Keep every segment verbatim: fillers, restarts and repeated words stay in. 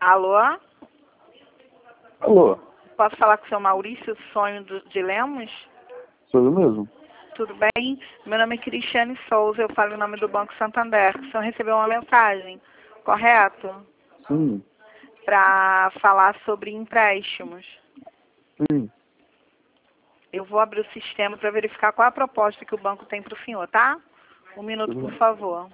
Alô? Alô, Posso falar com o seu Maurício Sonho do- de Lemos? sou eu mesmo? Tudo bem? Meu nome é Cristiane Souza, eu falo em nome do Banco Santander. O senhor recebeu uma mensagem, correto? Sim, Para falar sobre empréstimos. sim. Eu vou abrir o sistema para verificar qual a proposta que o banco tem para o senhor, tá? Um minuto, por favor.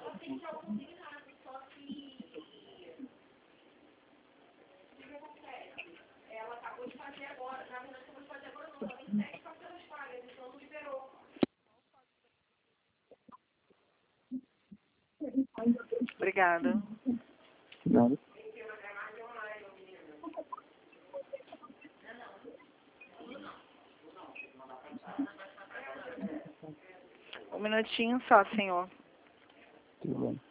Obrigada. Nada. Um minutinho só, senhor. Tudo bem.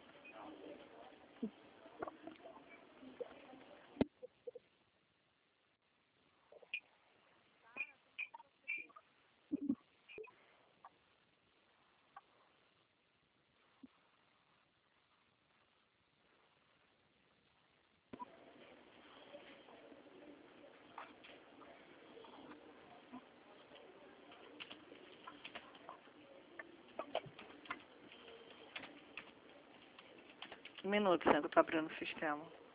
Um minuto, senhor, que eu estou abrindo o sistema.